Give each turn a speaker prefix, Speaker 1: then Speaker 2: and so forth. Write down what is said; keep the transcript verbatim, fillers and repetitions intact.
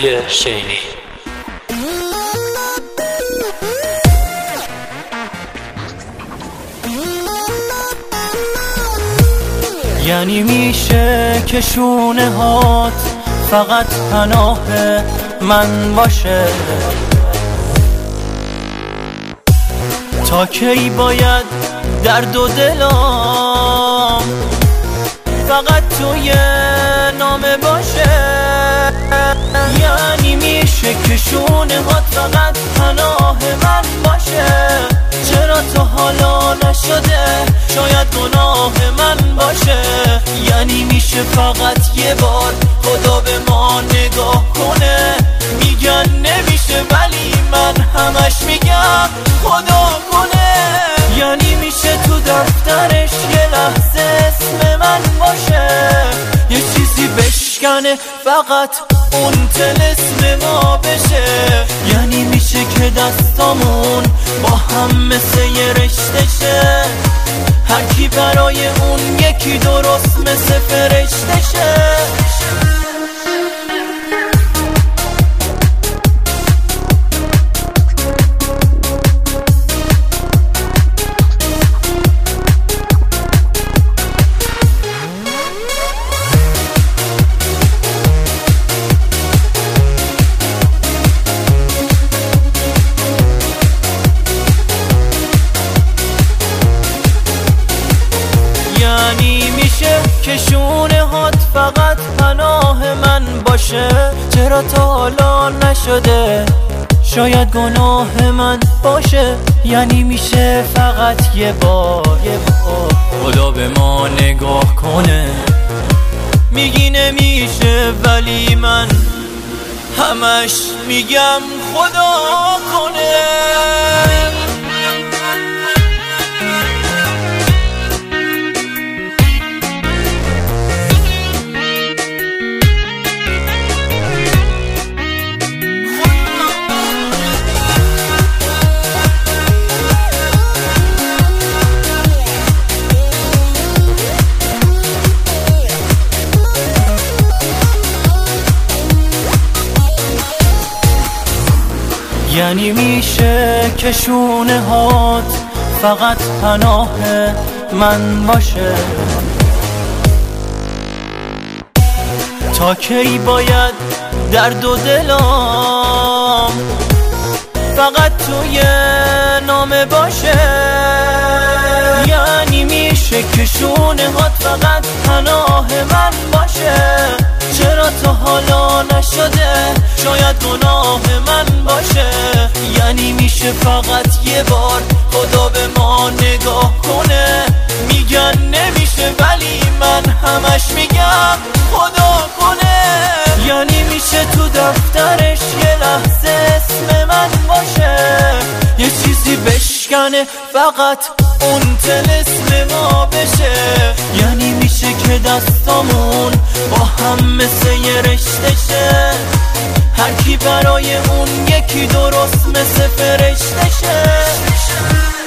Speaker 1: مهدی شینی.
Speaker 2: یعنی میشه که شونه هات فقط پناه من باشه؟ تا کی باید درد و دلام فقط توی نامه باشه؟ یعنی میشه که شونه هات فقط پناه من باشه؟ چرا تا حالا نشده؟ شاید گناه من باشه. یعنی میشه فقط یه بار خدا به ما نگاه کنه؟ میگن نمیشه ولی من همش میگم خدا کنه. یعنی میشه تو دفترش یه لحظه اسم من باشه؟ یه چیزی بشکنه فقط اون طلسم ما بشه؟ یعنی میشه که دستامون با هم مثل یه رشته شه؟ هر کی برای اون یکی درست مثل فرشته شه؟ یعنی میشه که شونه هات فقط پناه من باشه؟ چرا تا حالا نشده؟ شاید گناه من باشه. یعنی میشه فقط یه بار یه بار خدا به ما نگاه کنه؟ میگی نمیشه ولی من همش میگم خدا کنه. یعنی میشه که شونه هات فقط پناه من باشه؟ تا کی باید درد و دلام فقط توی نامه باشه؟ یعنی میشه که شونه هات فقط پناه من باشه؟ چرا تا حالا نشده؟ شاید گناه من باشه. یعنی میشه فقط یه بار خدا به ما نگاه کنه؟ میگن نمیشه ولی من همش میگم خدا کنه. یعنی میشه تو دفترش یه لحظه اسم من باشه؟ یه چیزی بشکنه فقط اون طلسم ما بشه؟ یعنی میشه که دستامون با هم مثل یه رشته شه؟ هر کی برای اون یکی درست مثل فرشته شه؟